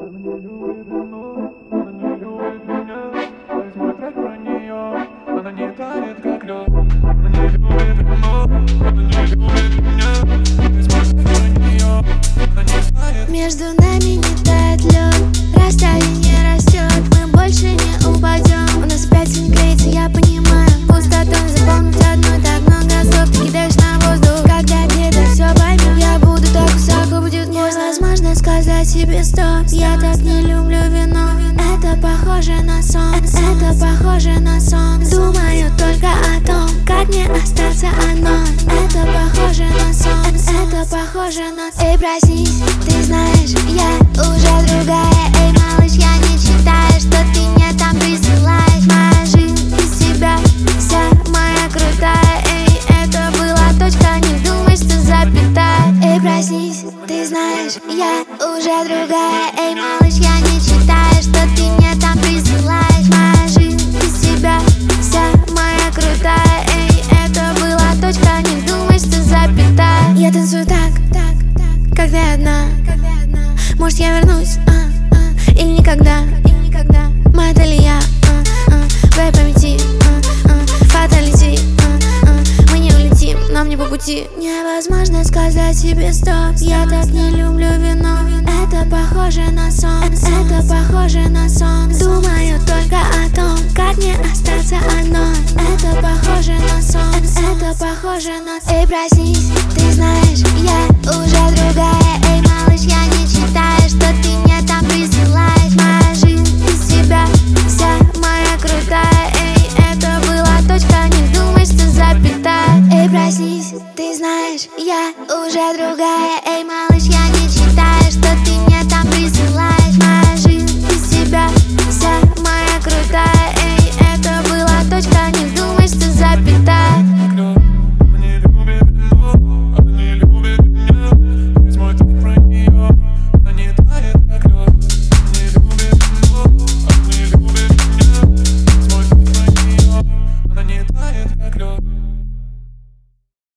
не любит вино, она не любит меня. Весь мой трек про нее, она не тает как лед. Она не любит вино, она не любит меня. Весь мой трек про нее, она не тает. Между нами не тает лед, расстояние растет, мы больше не упадем. У нас опять не греется, я понимаю. Пустоту заполнить одной так много слов. Ты кидаешь на воздух, когда где-то все поймем. Я буду так высоко, будет невозможно сказать себе стоп. Я так не люблю вино, это похоже на сон. Это похоже на сон. Думаю только о том, как мне остаться одной. Это похоже на сон, это похоже на сон. Эй, проснись, ты знаешь, я уже другая. Эй, малыш, я не читаю, что ты мне там присылаешь. Моя жизнь без тебя вся моя крутая. Эй, это была точка, не думай, что запятая. Эй, проснись, ты знаешь, я уже другая. Эй, малыш, я не читаю, что ты мне там присылаешь. Моя жизнь без тебя вся моя крутая. Эй, это была точка, не думай, что запятая. Я танцую так, когда я одна. Может, я вернусь, или никогда. Моя Талия, в твоей памяти, фаталити. Мы не улетим, нам не по пути. Невозможно сказать себе стоп. Я так не люблю вино, это похоже на сон. Это похоже на сон. Думаю только о том, как мне остаться одной. Это похоже на сон. Это похоже на сон. Эй, проснись, ты знаешь, я уже другая.